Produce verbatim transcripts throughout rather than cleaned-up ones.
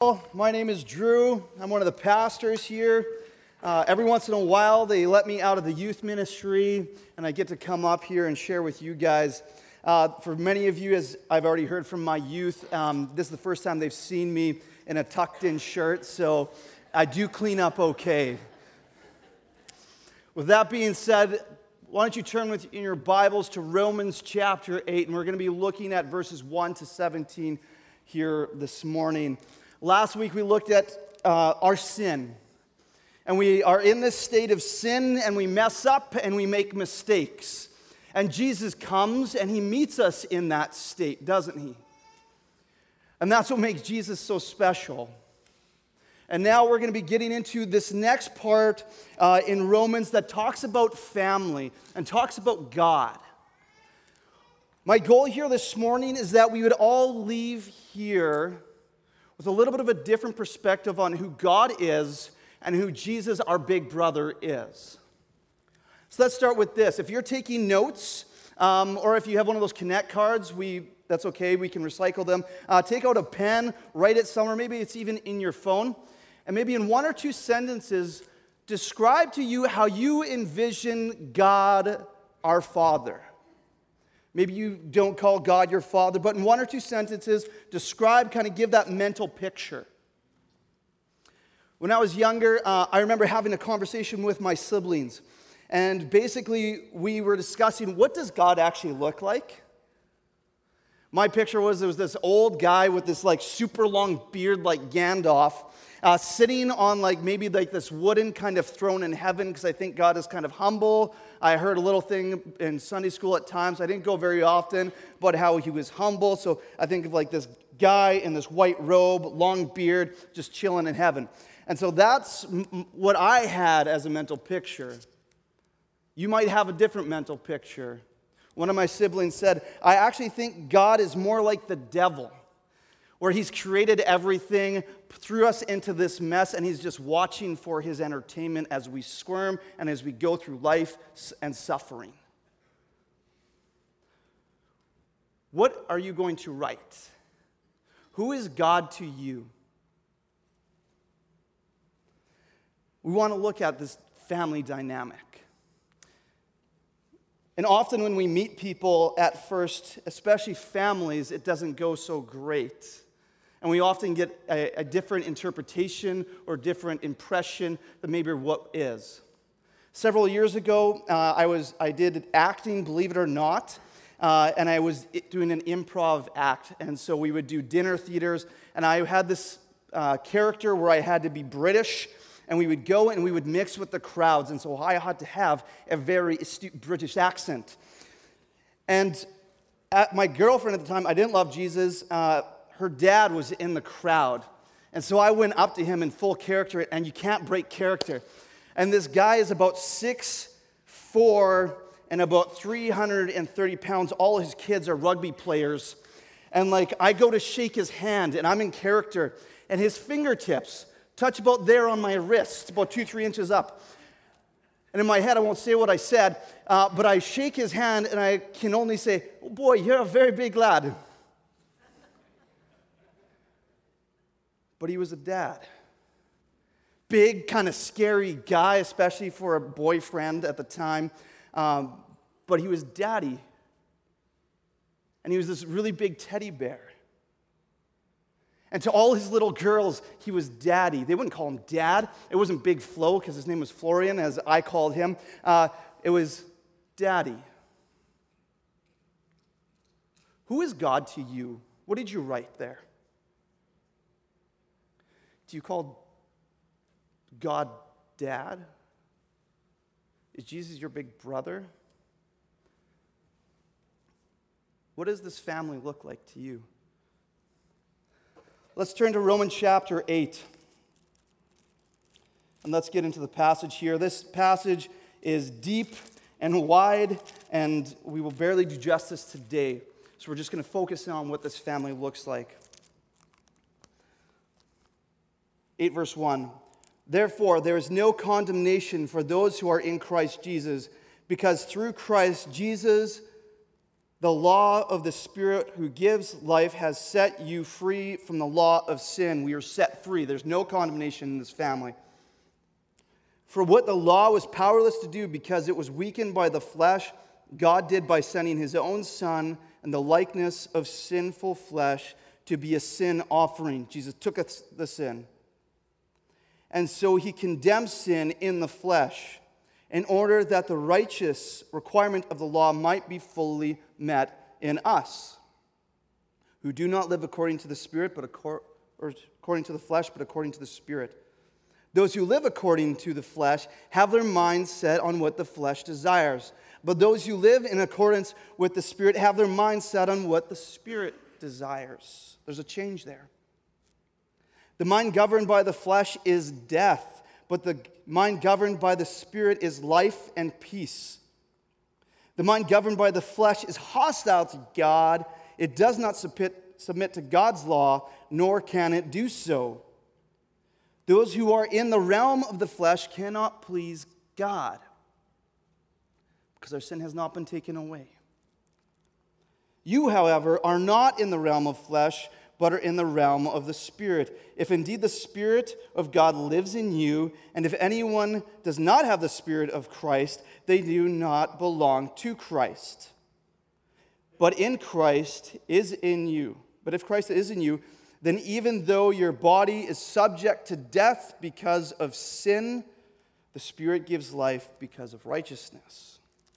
all. My name is Drew. I'm one of the pastors here. Uh, every once in a while, they let me out of the youth ministry, and I get to come up here and share with you guys. Uh, for many of you, as I've already heard from my youth, um, this is the first time they've seen me in a tucked-in shirt, so I do clean up okay. With that being said, why don't you turn with in your Bibles to Romans chapter eight, and we're going to be looking at verses one to seventeen here this morning. Last week we looked at uh, our sin, and we are in this state of sin, and we mess up, and we make mistakes. And Jesus comes, and he meets us in that state, doesn't he? And that's what makes Jesus so special. And now we're going to be getting into this next part uh, in Romans that talks about family and talks about God. My goal here this morning is that we would all leave here with a little bit of a different perspective on who God is and who Jesus, our big brother, is. So let's start with this. If you're taking notes, um, or if you have one of those Connect cards, we that's okay, we can recycle them. Uh, take out a pen, write it somewhere, maybe it's even in your phone, and maybe in one or two sentences, describe to you how you envision God, our Father. Maybe you don't call God your Father, but in one or two sentences, describe, kind of give that mental picture. When I was younger, uh, I remember having a conversation with my siblings, and basically we were discussing, what does God actually look like? My picture was there was this old guy with this like super long beard like Gandalf, uh, sitting on like maybe like this wooden kind of throne in heaven, because I think God is kind of humble. I heard a little thing in Sunday school at times. I didn't go very often, but how he was humble. So I think of like this guy in this white robe, long beard, just chilling in heaven. And so that's m- what I had as a mental picture. You might have a different mental picture. One of my siblings said, I actually think God is more like the devil, where he's created everything, threw us into this mess, and he's just watching for his entertainment as we squirm and as we go through life and suffering. What are you going to write? Who is God to you? We want to look at this family dynamic. And often when we meet people at first, especially families, it doesn't go so great. And we often get a, a different interpretation or different impression than maybe what is. Several years ago, uh, I was I did acting, believe it or not, uh, and I was doing an improv act. And so we would do dinner theaters, and I had this uh, character where I had to be British, and we would go and we would mix with the crowds, and so I had to have a very astute British accent. And at my girlfriend at the time, I didn't love Jesus. Uh, her dad was in the crowd, and so I went up to him in full character, and you can't break character. And this guy is about six foot four and about three hundred thirty pounds. All his kids are rugby players. And like I go to shake his hand, and I'm in character, and his fingertips touch about there on my wrist, about two, three inches up. And in my head, I won't say what I said, uh, but I shake his hand, and I can only say, oh boy, you're a very big lad. But he was a dad. Big, kind of scary guy, especially for a boyfriend at the time. Um, but he was daddy. And he was this really big teddy bear. And to all his little girls, he was daddy. They wouldn't call him dad. It wasn't Big Flo, because his name was Florian, as I called him. Uh, it was daddy. Who is God to you? What did you write there? Do you call God dad? Is Jesus your big brother? What does this family look like to you? Let's turn to Romans chapter eight. And let's get into the passage here. This passage is deep and wide, and we will barely do justice today. So we're just going to focus on what this family looks like. eight verse one. Therefore, there is no condemnation for those who are in Christ Jesus, because through Christ Jesus, The law of the Spirit who gives life has set you free from the law of sin. We are set free. There's no condemnation in this family. For what the law was powerless to do because it was weakened by the flesh, God did by sending his own Son in the likeness of sinful flesh to be a sin offering. Jesus took us the sin. And so he condemned sin in the flesh in order that the righteous requirement of the law might be fully met in us, who do not live according to the Spirit, but accor- or according to the flesh, but according to the Spirit. Those who live according to the flesh have their minds set on what the flesh desires. But those who live in accordance with the Spirit have their minds set on what the Spirit desires. There's a change there. The mind governed by the flesh is death, but the mind governed by the Spirit is life and peace. The mind governed by the flesh is hostile to God. It does not submit, submit to God's law, nor can it do so. Those who are in the realm of the flesh cannot please God, because our sin has not been taken away. You, however, are not in the realm of flesh, but are in the realm of the Spirit, if indeed the Spirit of God lives in you. And if anyone does not have the Spirit of Christ, they do not belong to Christ. But in Christ is in you. But if Christ is in you, then even though your body is subject to death because of sin, the Spirit gives life because of righteousness.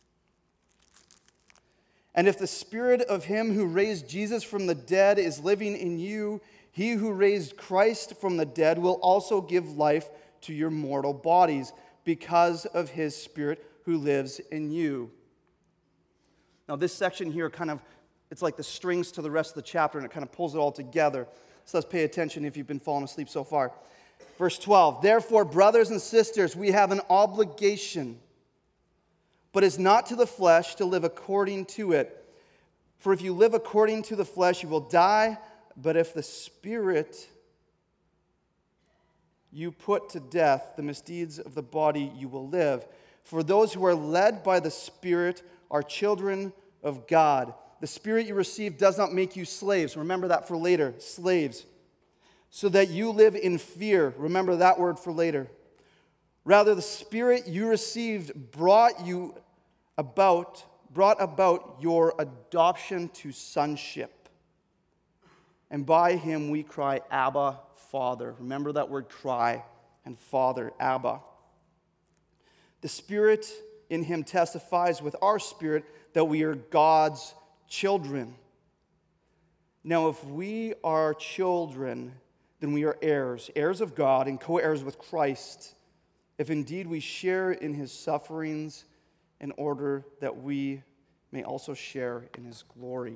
And if the Spirit of him who raised Jesus from the dead is living in you, he who raised Christ from the dead will also give life to your mortal bodies because of his Spirit who lives in you. Now this section here kind of, it's like the strings to the rest of the chapter, and it kind of pulls it all together. So let's pay attention if you've been falling asleep so far. Verse twelve, therefore, brothers and sisters, we have an obligation, but it's not to the flesh to live according to it. For if you live according to the flesh, you will die. But if the Spirit you put to death, the misdeeds of the body, you will live. For those who are led by the Spirit are children of God. The Spirit you receive does not make you slaves. Remember that for later. Slaves. So that you live in fear. Remember that word for later. Rather, the Spirit you received brought you about, brought about your adoption to sonship. And by him we cry, Abba, Father. Remember that word cry and Father, Abba. The Spirit in him testifies with our spirit that we are God's children. Now, if we are children, then we are heirs, heirs of God and co-heirs with Christ, if indeed we share in his sufferings, in order that we may also share in his glory.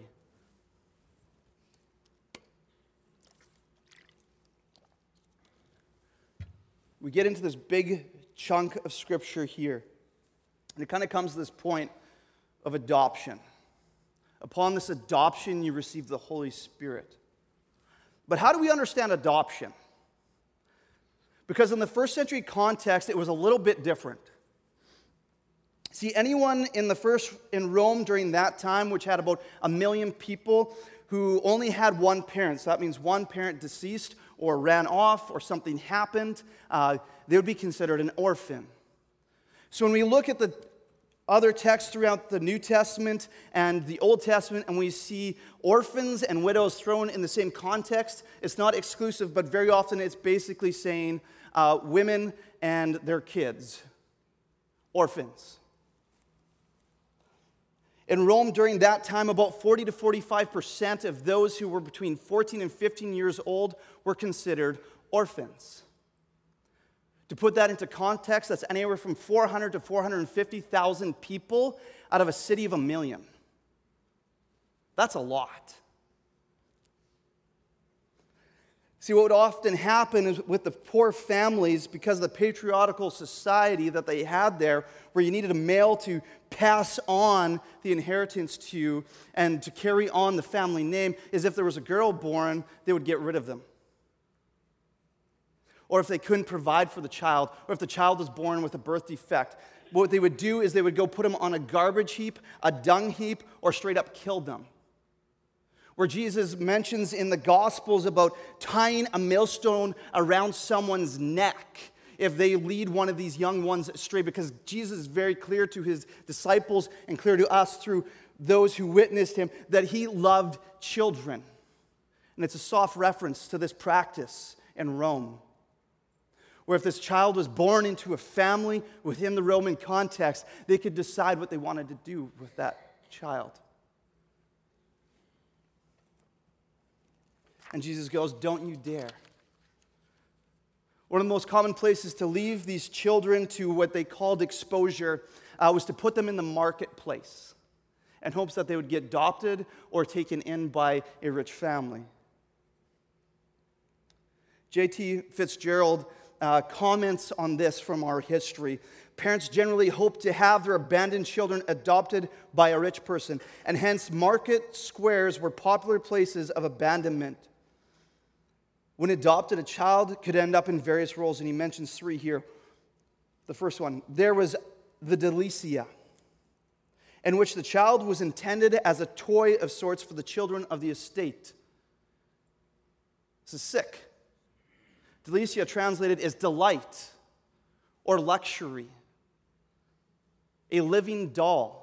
We get into this big chunk of scripture here, and it kind of comes to this point of adoption. Upon this adoption, you receive the Holy Spirit. But how do we understand adoption? Because in the first century context, it was a little bit different. See, anyone in the first in Rome during that time, which had about a million people, who only had one parent, so that means one parent deceased or ran off or something happened, uh, they would be considered an orphan. So when we look at the other texts throughout the New Testament and the Old Testament, and we see orphans and widows thrown in the same context, it's not exclusive, but very often it's basically saying uh, women and their kids, orphans. In Rome during that time, about forty to forty-five percent of those who were between fourteen and fifteen years old were considered orphans. To put that into context, that's anywhere from four hundred to four hundred fifty thousand people out of a city of a million. That's a lot. See, what would often happen is with the poor families, because of the patriarchal society that they had there, where you needed a male to pass on the inheritance to and to carry on the family name, is if there was a girl born, they would get rid of them. or if they couldn't provide for the child, or if the child was born with a birth defect, what they would do is they would go put them on a garbage heap, a dung heap, or straight up kill them. Where Jesus mentions in the Gospels about tying a millstone around someone's neck if they lead one of these young ones astray, because Jesus is very clear to his disciples and clear to us through those who witnessed him that he loved children. And it's a soft reference to this practice in Rome, where if this child was born into a family within the Roman context, they could decide what they wanted to do with that child. And Jesus goes, don't you dare. One of the most common places to leave these children to what they called exposure uh, was to put them in the marketplace in hopes that they would get adopted or taken in by a rich family. J T Fitzgerald uh, comments on this from our history. Parents generally hope to have their abandoned children adopted by a rich person, and hence market squares were popular places of abandonment. When adopted, a child could end up in various roles, and he mentions three here. The first one, there was the delicia, in which the child was intended as a toy of sorts for the children of the estate. This is sick. Delicia translated is delight or luxury, a living doll.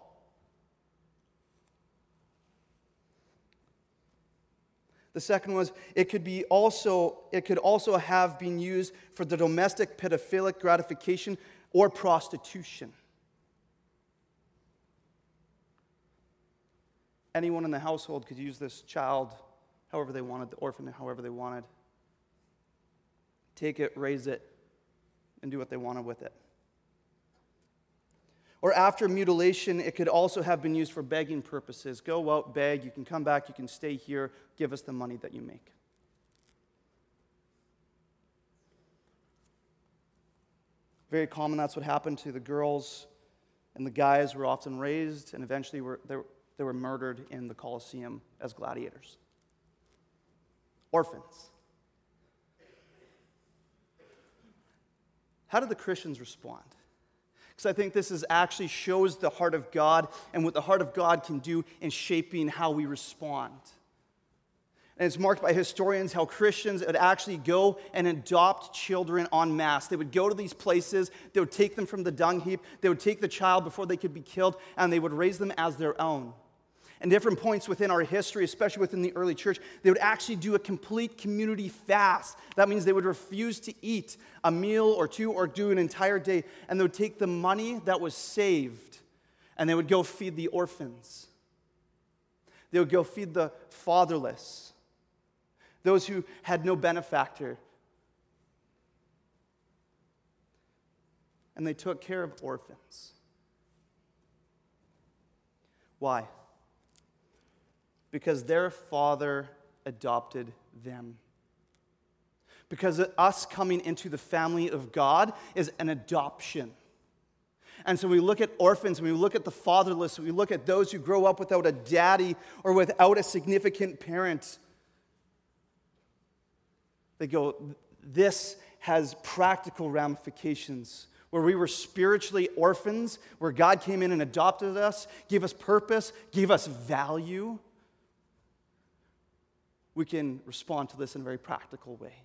The second was, it could be also, it could also have been used for the domestic pedophilic gratification or prostitution. Anyone in the household could use this child however they wanted, the orphan however they wanted. Take it, raise it, and do what they wanted with it. Or after mutilation, it could also have been used for begging purposes. Go out, beg, you can come back, you can stay here, give us the money that you make. Very common, that's what happened to the girls, and the guys were often raised, and eventually were, they, were, they were murdered in the Colosseum as gladiators. Orphans. How did the Christians respond? Because I think this is actually shows the heart of God and what the heart of God can do in shaping how we respond. And it's marked by historians how Christians would actually go and adopt children en masse. They would go to these places, they would take them from the dung heap, they would take the child before they could be killed, and they would raise them as their own. And different points within our history, especially within the early church, they would actually do a complete community fast. That means they would refuse to eat a meal or two or do an entire day. And they would take the money that was saved and they would go feed the orphans. They would go feed the fatherless, those who had no benefactor. And they took care of orphans. Why? Because their father adopted them. Because us coming into the family of God is an adoption. And so we look at orphans, we look at the fatherless, we look at those who grow up without a daddy or without a significant parent. They go, this has practical ramifications. Where we were spiritually orphans, where God came in and adopted us, gave us purpose, gave us value. We can respond to this in a very practical way.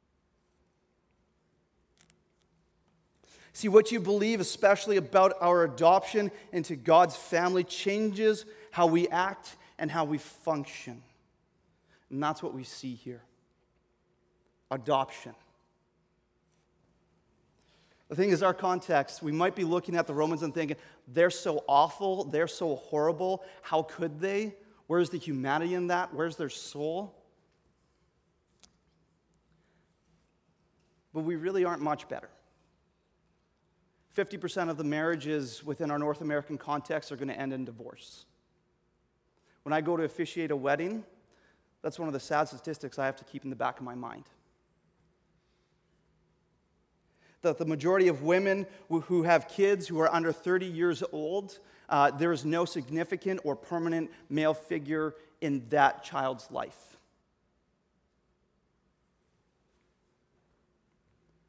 See, what you believe, especially about our adoption into God's family, changes how we act and how we function. And that's what we see here. Adoption. The thing is, our context, we might be looking at the Romans and thinking, they're so awful, they're so horrible, how could they? Where's the humanity in that? Where's their soul? But we really aren't much better. fifty percent of the marriages within our North American context are going to end in divorce. When I go to officiate a wedding, that's one of the sad statistics I have to keep in the back of my mind. That the majority of women who have kids who are under thirty years old, uh, there is no significant or permanent male figure in that child's life.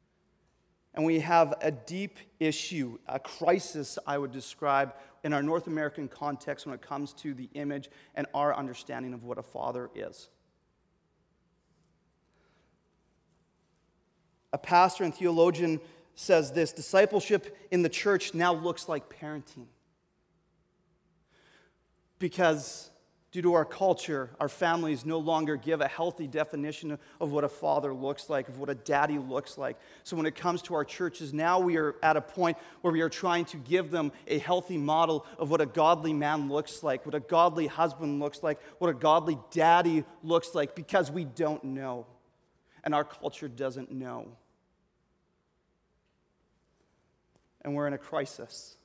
And we have a deep issue, a crisis, I would describe, in our North American context when it comes to the image and our understanding of what a father is. A pastor and theologian says this: discipleship in the church now looks like parenting. Because due to our culture, our families no longer give a healthy definition of what a father looks like, of what a daddy looks like. So when it comes to our churches, now we are at a point where we are trying to give them a healthy model of what a godly man looks like, what a godly husband looks like, what a godly daddy looks like, because we don't know. And our culture doesn't know. And we're in a crisis.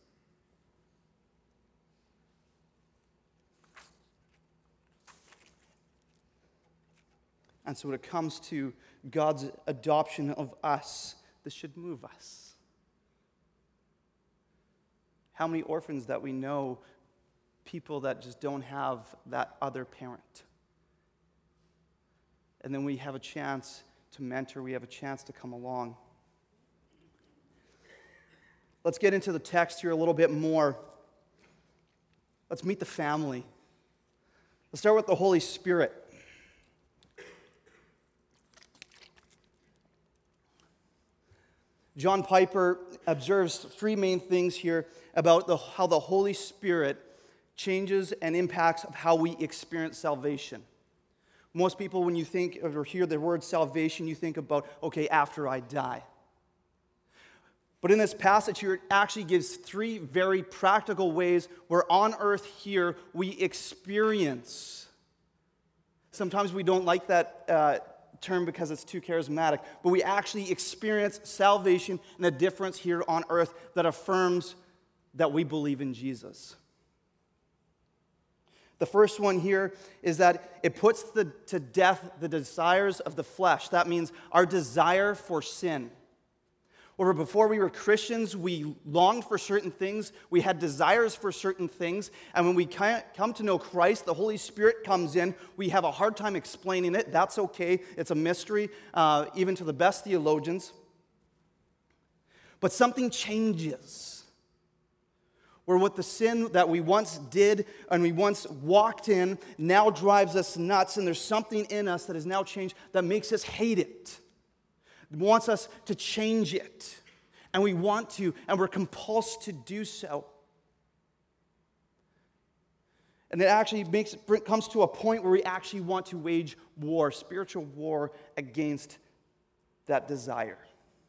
And so when it comes to God's adoption of us, this should move us. How many orphans that we know, people that just don't have that other parent. And then we have a chance to mentor, we have a chance to come along. Let's get into the text here a little bit more. Let's meet the family. Let's start with the Holy Spirit. John Piper observes three main things here about the, how the Holy Spirit changes and impacts of how we experience salvation. Most people, when you think or hear the word salvation, you think about, okay, after I die. But in this passage here, it actually gives three very practical ways where on earth here we experience. Sometimes we don't like that uh, term because it's too charismatic, but we actually experience salvation and a difference here on earth that affirms that we believe in Jesus. The first one here is that it puts the, to death the desires of the flesh. That means our desire for sin. Where before we were Christians, we longed for certain things, we had desires for certain things, and when we come to know Christ, the Holy Spirit comes in, we have a hard time explaining it. That's okay. It's a mystery, uh, even to the best theologians. But something changes. Where what the sin that we once did and we once walked in now drives us nuts, and there's something in us that has now changed that makes us hate it. It wants us to change it. And we want to, and we're compulsed to do so. And it actually makes it comes to a point where we actually want to wage war, spiritual war against that desire.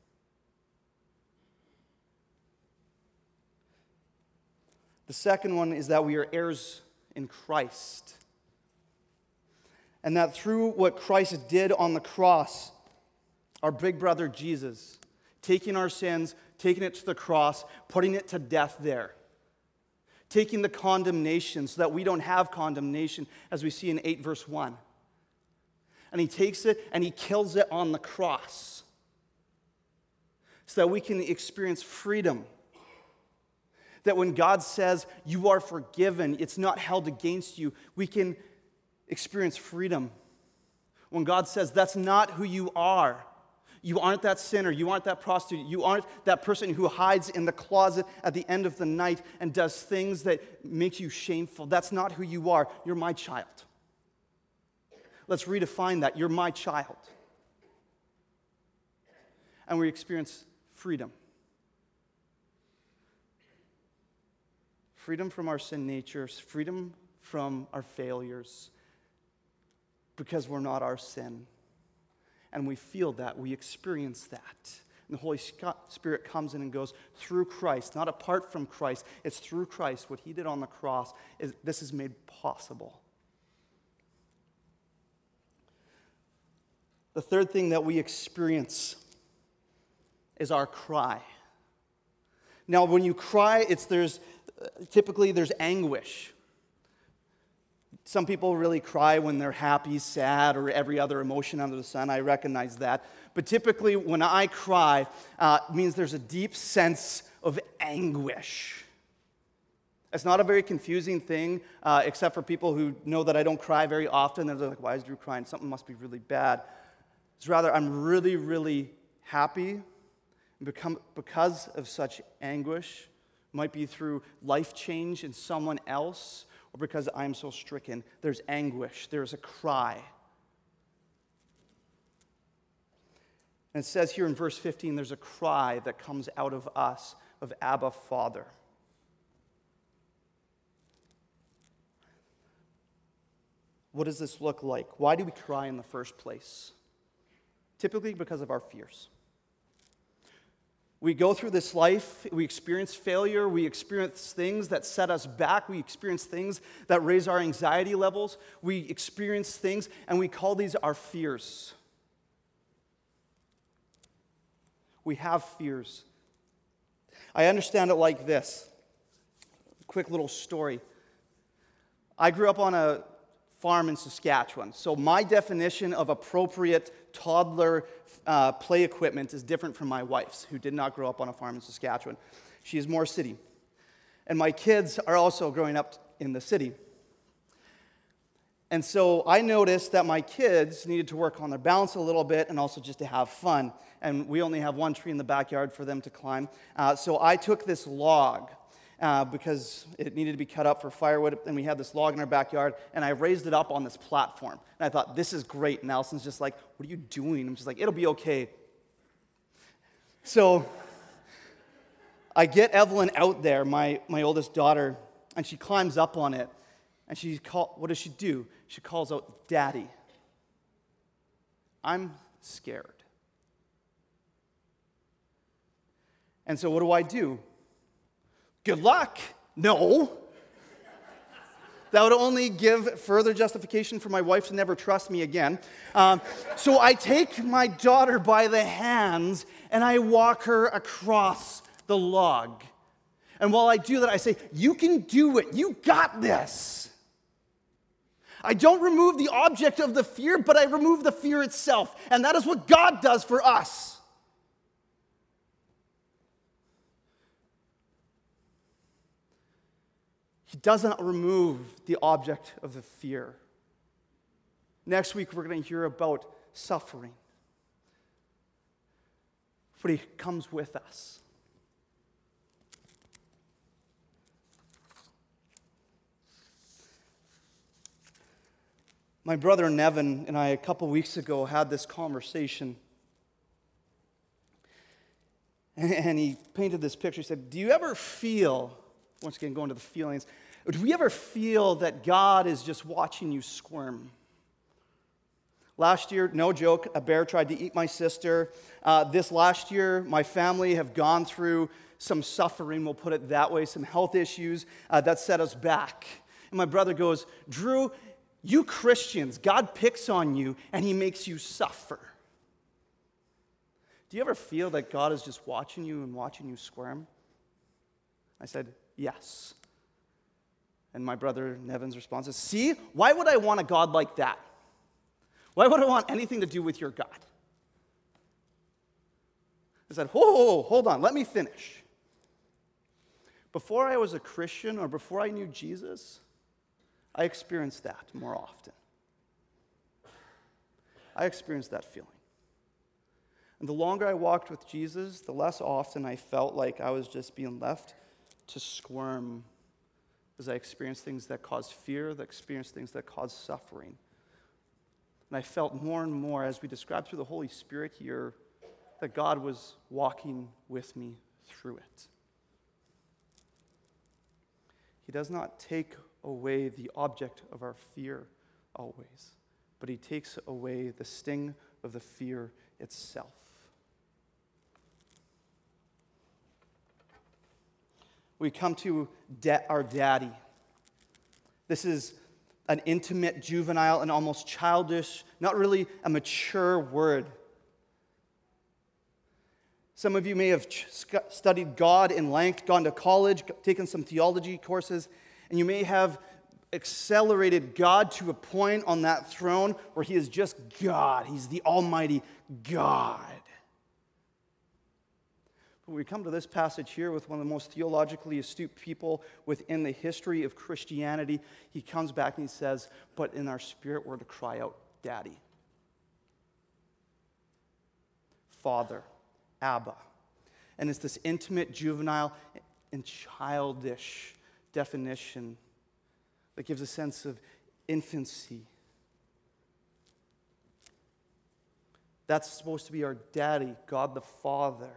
The second one is that we are heirs in Christ. And that through what Christ did on the cross, our big brother Jesus, taking our sins, taking it to the cross, putting it to death there. Taking the condemnation so that we don't have condemnation, as we see in eight verse one. And he takes it and he kills it on the cross so that we can experience freedom. That when God says you are forgiven, it's not held against you, we can experience freedom. When God says that's not who you are, you aren't that sinner, you aren't that prostitute, you aren't that person who hides in the closet at the end of the night and does things that make you shameful. That's not who you are. You're my child. Let's redefine that. You're my child. And we experience freedom. Freedom from our sin natures, freedom from our failures, because we're not our sin. And we feel that, we experience that. And the Holy Spirit comes in and goes through Christ, not apart from Christ. It's through Christ. What he did on the cross, is this is made possible. The third thing that we experience is our cry. Now, when you cry, it's there's typically there's anguish. Some people really cry when they're happy, sad, or every other emotion under the sun. I recognize that. But typically, when I cry, uh, it means there's a deep sense of anguish. It's not a very confusing thing, uh, except for people who know that I don't cry very often. They're like, why is Drew crying? Something must be really bad. It's rather, I'm really, really happy, And become, because of such anguish, might be through life change in someone else, or because I'm so stricken, there's anguish, there's a cry. And it says here in verse fifteen, there's a cry that comes out of us, of Abba, Father. What does this look like? Why do we cry in the first place? Typically because of our fears. We go through this life, we experience failure, we experience things that set us back, we experience things that raise our anxiety levels, we experience things, and we call these our fears. We have fears. I understand it like this. Quick little story. I grew up on a farm in Saskatchewan, so my definition of appropriate toddler uh, play equipment is different from my wife's, who did not grow up on a farm in Saskatchewan. She is more city. And my kids are also growing up in the city. And so I noticed that my kids needed to work on their balance a little bit and also just to have fun. And we only have one tree in the backyard for them to climb. Uh, so I took this log uh, because it needed to be cut up for firewood, and we had this log in our backyard, and I raised it up on this platform. And I thought, this is great. And Allison's just like, what are you doing? I'm just like, it'll be okay. So I get Evelyn out there, my, my oldest daughter, and she climbs up on it. And she call, what does she do? She calls out, Daddy. I'm scared. And so what do I do? Good luck. No. That would only give further justification for my wife to never trust me again. Um, so I take my daughter by the hands and I walk her across the log. And while I do that, I say, you can do it. You got this. I don't remove the object of the fear, but I remove the fear itself. And that is what God does for us. He doesn't remove the object of the fear. Next week, we're going to hear about suffering. But He comes with us. My brother Nevin and I, a couple weeks ago, had this conversation. And he painted this picture. He said, do you ever feel, once again going to the feelings, do we ever feel that God is just watching you squirm? Last year, no joke, a bear tried to eat my sister. Uh, this last year, my family have gone through some suffering, we'll put it that way, some health issues uh, that set us back. And my brother goes, Drew, you Christians, God picks on you and He makes you suffer. Do you ever feel that God is just watching you and watching you squirm? I said, yes. And my brother Nevin's response is, see, why would I want a God like that? Why would I want anything to do with your God? I said, whoa, whoa, whoa, hold on, let me finish. Before I was a Christian or before I knew Jesus, I experienced that more often. I experienced that feeling. And the longer I walked with Jesus, the less often I felt like I was just being left to squirm as I experienced things that caused fear, that experienced things that caused suffering. And I felt more and more, as we described through the Holy Spirit here, that God was walking with me through it. He does not take away the object of our fear always, but He takes away the sting of the fear itself. We come to da- our daddy. This is an intimate, juvenile, and almost childish, not really a mature word. Some of you may have ch- studied God in length, gone to college, taken some theology courses, and you may have accelerated God to a point on that throne where He is just God. He's the Almighty God. But we come to this passage here with one of the most theologically astute people within the history of Christianity. He comes back and he says, but in our spirit we're to cry out, Daddy. Father, Abba. And it's this intimate, juvenile, and childish definition that gives a sense of infancy. That's supposed to be our daddy, God the Father.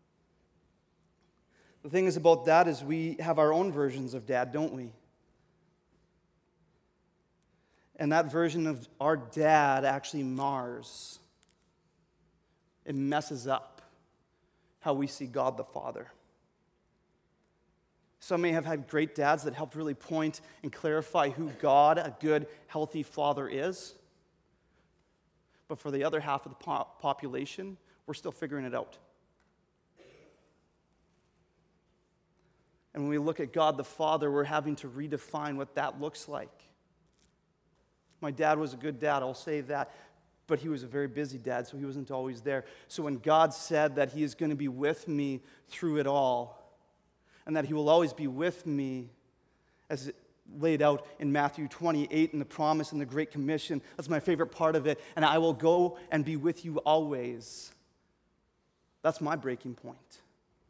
The thing is about that is we have our own versions of dad, don't we? And that version of our dad actually mars. It messes up how we see God the Father. Some may have had great dads that helped really point and clarify who God, a good, healthy father, is. But for the other half of the po- population, we're still figuring it out. And when we look at God the Father, we're having to redefine what that looks like. My dad was a good dad, I'll say that, but he was a very busy dad, so he wasn't always there. So when God said that he is going to be with me through it all, and that he will always be with me, as laid out in Matthew twenty-eight in the promise and the Great Commission, that's my favorite part of it, and I will go and be with you always. That's my breaking point.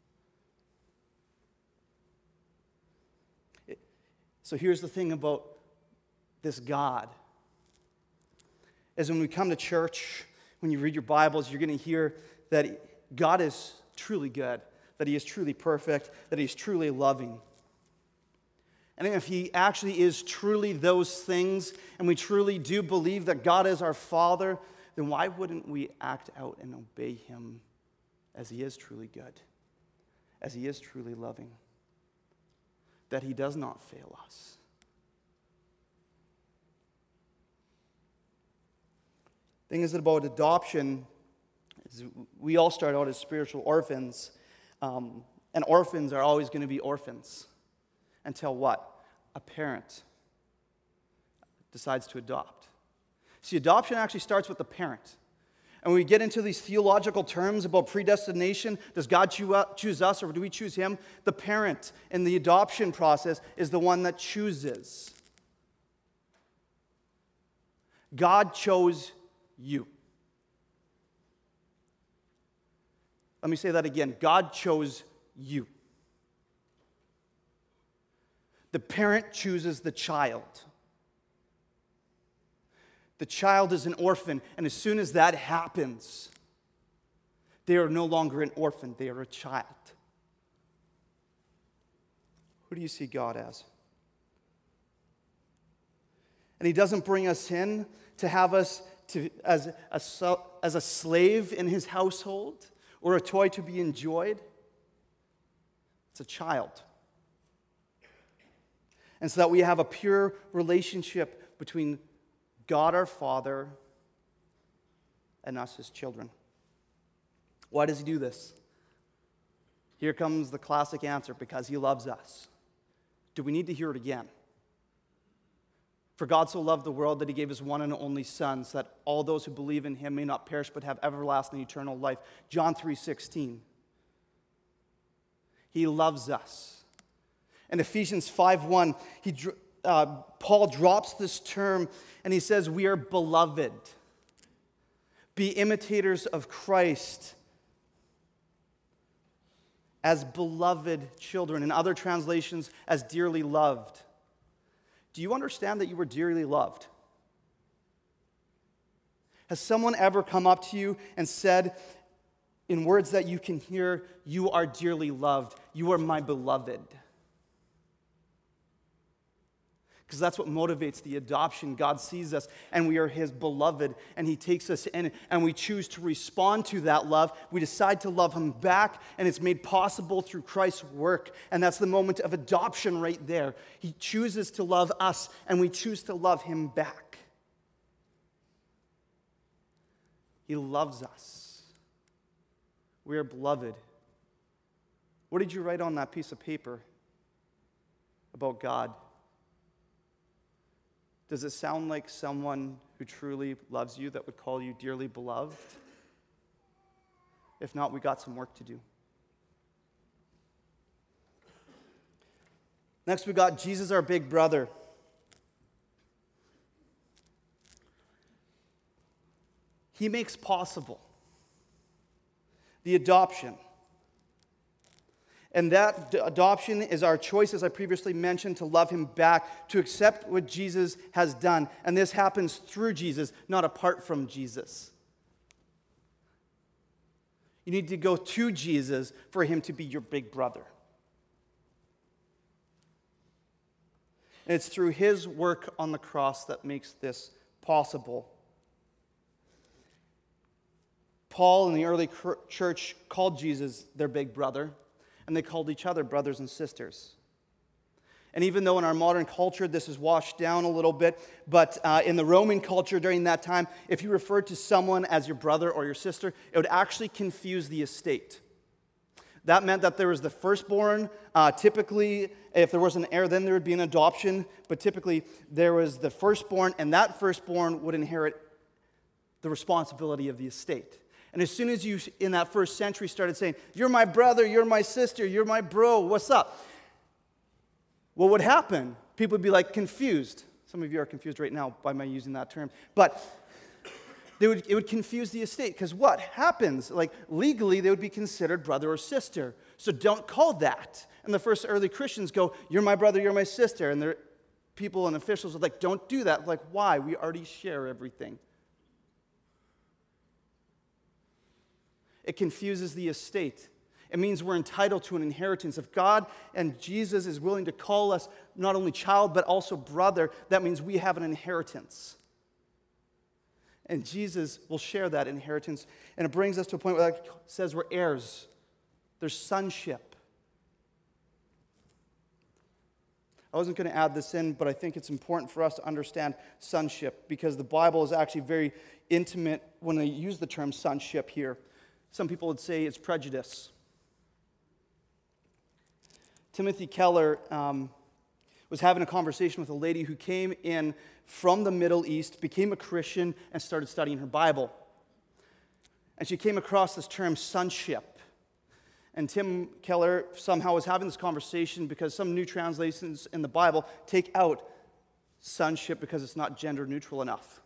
So here's the thing about this God, is when we come to church, when you read your Bibles, you're going to hear that God is truly good, that he is truly perfect, that he's truly loving. And if he actually is truly those things, and we truly do believe that God is our Father, then why wouldn't we act out and obey him as he is truly good, as he is truly loving? That he does not fail us. The thing is about adoption, is we all start out as spiritual orphans, um, and orphans are always going to be orphans until what? A parent decides to adopt. See, adoption actually starts with the parent. And when we get into these theological terms about predestination, does God choose us or do we choose him? The parent in the adoption process is the one that chooses. God chose you. Let me say that again. God chose you. The parent chooses the child. The child is an orphan, and as soon as that happens, they are no longer an orphan, they are a child. Who do you see God as? And he doesn't bring us in to have us to, as, a, as a slave in his household or a toy to be enjoyed. It's a child. And so that we have a pure relationship between God our Father and us his children. Why does he do this? Here comes the classic answer: because he loves us. Do we need to hear it again? For God so loved the world that he gave his one and only Son, so that all those who believe in him may not perish but have everlasting eternal life. John three sixteen. He loves us. In Ephesians five one, he Uh, Paul drops this term and he says, we are beloved. Be imitators of Christ as beloved children. In other translations, as dearly loved. Do you understand that you were dearly loved? Has someone ever come up to you and said, in words that you can hear, you are dearly loved, you are my beloved? Because that's what motivates the adoption. God sees us and we are his beloved, and he takes us in, and we choose to respond to that love. We decide to love him back, and it's made possible through Christ's work. And that's the moment of adoption right there. He chooses to love us, and we choose to love him back. He loves us. We are beloved. What did you write on that piece of paper about God? Does it sound like someone who truly loves you that would call you dearly beloved? If not, we got some work to do. Next, we got Jesus, our big brother. He makes possible the adoption. And that d- adoption is our choice, as I previously mentioned, to love him back, to accept what Jesus has done. And this happens through Jesus, not apart from Jesus. You need to go to Jesus for him to be your big brother. And it's through his work on the cross that makes this possible. Paul and the early church called Jesus their big brother, and they called each other brothers and sisters. And even though in our modern culture this is washed down a little bit, but uh, in the Roman culture during that time, if you referred to someone as your brother or your sister, it would actually confuse the estate. That meant that there was the firstborn. Uh, typically, if there was an heir, then there would be an adoption. But typically, there was the firstborn, and that firstborn would inherit the responsibility of the estate. And as soon as you, in that first century, started saying, "You're my brother, you're my sister, you're my bro, what's up?" what would happen? People would be like confused. Some of you are confused right now by my using that term. But they would, it would confuse the estate, because what happens? Like legally, they would be considered brother or sister. So don't call that. And the first early Christians go, "You're my brother, you're my sister." And their people and officials are like, "Don't do that." Like, why? We already share everything. It confuses the estate. It means we're entitled to an inheritance. If God and Jesus is willing to call us not only child, but also brother, that means we have an inheritance. And Jesus will share that inheritance. And it brings us to a point where it says we're heirs. There's sonship. I wasn't going to add this in, but I think it's important for us to understand sonship, because the Bible is actually very intimate when they use the term sonship here. Some people would say it's prejudice. Timothy Keller um, was having a conversation with a lady who came in from the Middle East, became a Christian, and started studying her Bible. And she came across this term sonship. And Tim Keller somehow was having this conversation because some new translations in the Bible take out sonship because it's not gender neutral enough.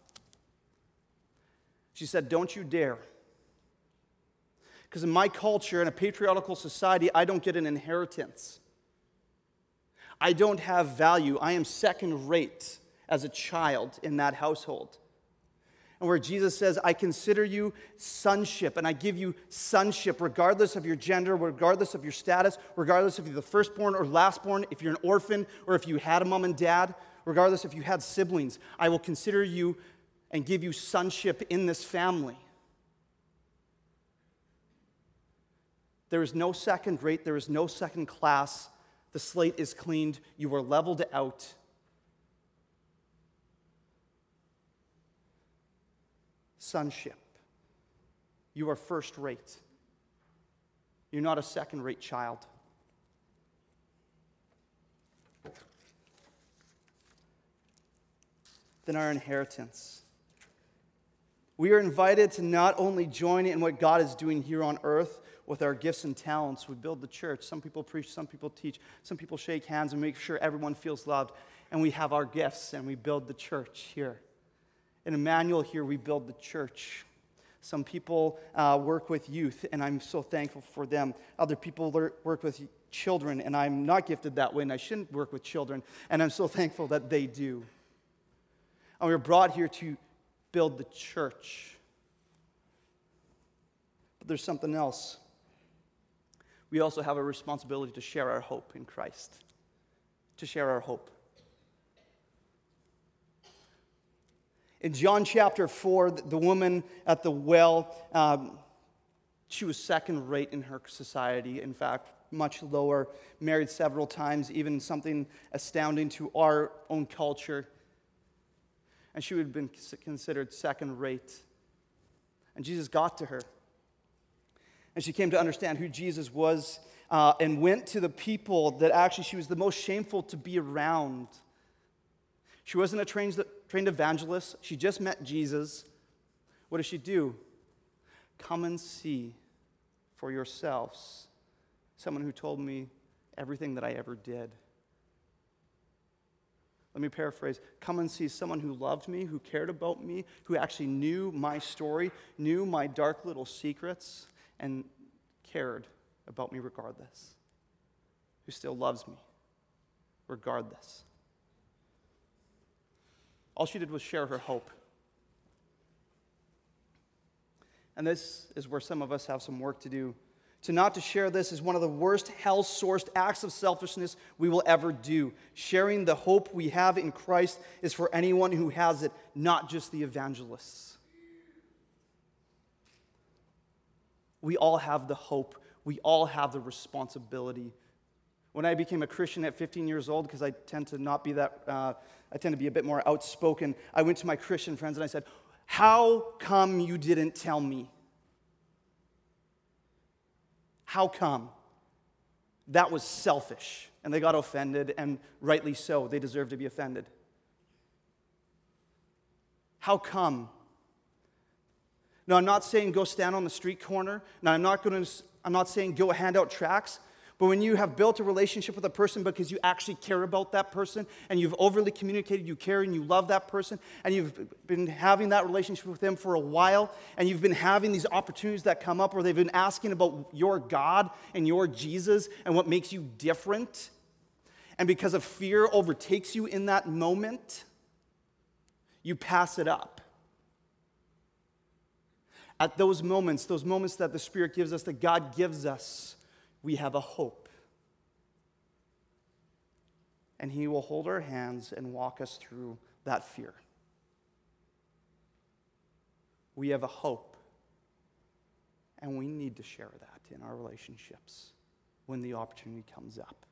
She said, "Don't you dare. Because in my culture, in a patriarchal society, I don't get an inheritance. I don't have value. I am second rate as a child in that household." And where Jesus says, "I consider you sonship, and I give you sonship regardless of your gender, regardless of your status, regardless if you're the firstborn or lastborn, if you're an orphan or if you had a mom and dad, regardless if you had siblings, I will consider you and give you sonship in this family." There is no second rate. There is no second class. The slate is cleaned. You are leveled out. Sonship. You are first rate. You're not a second rate child. Then our inheritance. We are invited to not only join in what God is doing here on earth with our gifts and talents. We build the church. Some people preach, some people teach, some people shake hands and make sure everyone feels loved. And we have our gifts and we build the church here. In Emmanuel here, we build the church. Some people uh, work with youth, and I'm so thankful for them. Other people work with children, and I'm not gifted that way, and I shouldn't work with children, and I'm so thankful that they do. And we were brought here to build the church. But there's something else. We also have a responsibility to share our hope in Christ, to share our hope. In John chapter four, the woman at the well, um, she was second rate in her society. In fact, much lower, married several times, even something astounding to our own culture. And she would have been considered second rate. And Jesus got to her. And she came to understand who Jesus was uh, and went to the people that actually she was the most shameful to be around. She wasn't a trained, trained evangelist. She just met Jesus. What does she do? Come and see for yourselves someone who told me everything that I ever did. Let me paraphrase. Come and see someone who loved me, who cared about me, who actually knew my story, knew my dark little secrets, and cared about me regardless. who still loves me, regardless. All she did was share her hope. And this is where some of us have some work to do. To not to share this is one of the worst hell-sourced acts of selfishness we will ever do. Sharing the hope we have in Christ is for anyone who has it, not just the evangelists. We all have the hope. We all have the responsibility. When I became a Christian at fifteen years old, because I tend to not be that, uh, I tend to be a bit more outspoken, I went to my Christian friends and I said, "How come you didn't tell me? How come?" That was selfish. And they got offended, and rightly so. They deserve to be offended. How come? Now, I'm not saying go stand on the street corner. Now, I'm not going to, I'm not saying go hand out tracts. But when you have built a relationship with a person because you actually care about that person, and you've overly communicated, you care and you love that person, and you've been having that relationship with them for a while, and you've been having these opportunities that come up where they've been asking about your God and your Jesus and what makes you different, and because of fear overtakes you in that moment, you pass it up. At those moments, those moments that the Spirit gives us, that God gives us, we have a hope. And He will hold our hands and walk us through that fear. We have a hope. And we need to share that in our relationships when the opportunity comes up.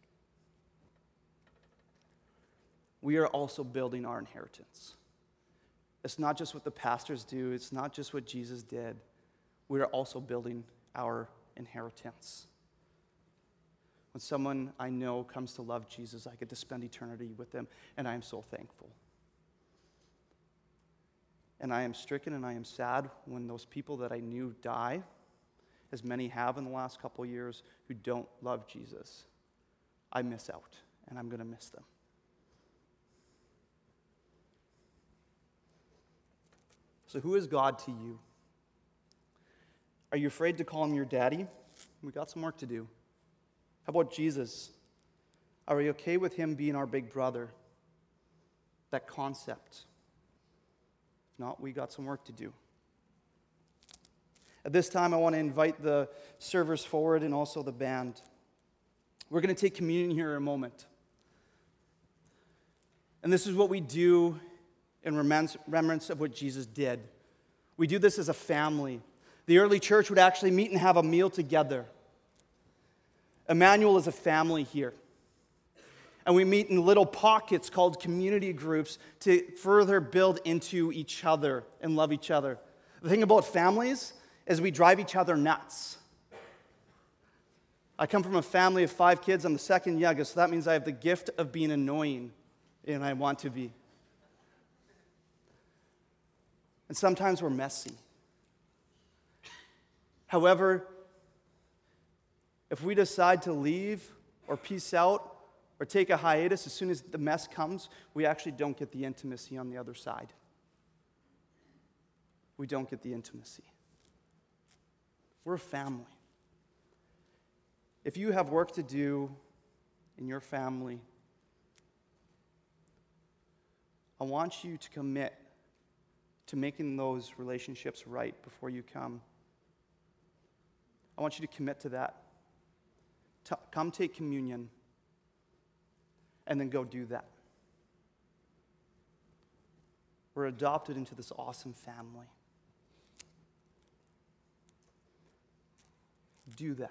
We are also building our inheritance. It's not just what the pastors do. It's not just what Jesus did. We are also building our inheritance. When someone I know comes to love Jesus, I get to spend eternity with them, and I am so thankful. And I am stricken and I am sad when those people that I knew die, as many have in the last couple of years, who don't love Jesus. I miss out, and I'm going to miss them. So who is God to you? Are you afraid to call Him your daddy? We got some work to do. How about Jesus? Are we okay with Him being our big brother? That concept. If not, we got some work to do. At this time, I want to invite the servers forward and also the band. We're going to take communion here in a moment. And this is what we do in remembrance of what Jesus did. We do this as a family. The early church would actually meet and have a meal together. Emmanuel is a family here. And we meet in little pockets called community groups to further build into each other and love each other. The thing about families is we drive each other nuts. I come from a family of five kids. I'm the second youngest, so that means I have the gift of being annoying, and I want to be. And sometimes we're messy. However, if we decide to leave or peace out or take a hiatus as soon as the mess comes, we actually don't get the intimacy on the other side. We don't get the intimacy. We're a family. If you have work to do in your family, I want you to commit to making those relationships right before you come. I want you to commit to that. T- come take communion, and then go do that. We're adopted into this awesome family. Do that.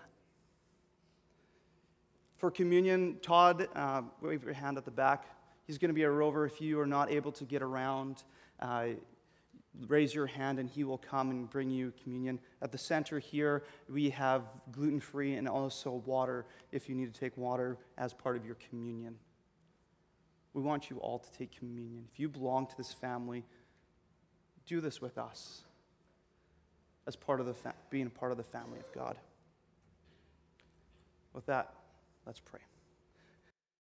For communion, Todd, uh, wave your hand at the back. He's going to be a rover. If you are not able to get around, uh, raise your hand and he will come and bring you communion. At the center here, we have gluten-free and also water if you need to take water as part of your communion. We want you all to take communion. If you belong to this family, do this with us as part of the fa- being a part of the family of God. With that, let's pray.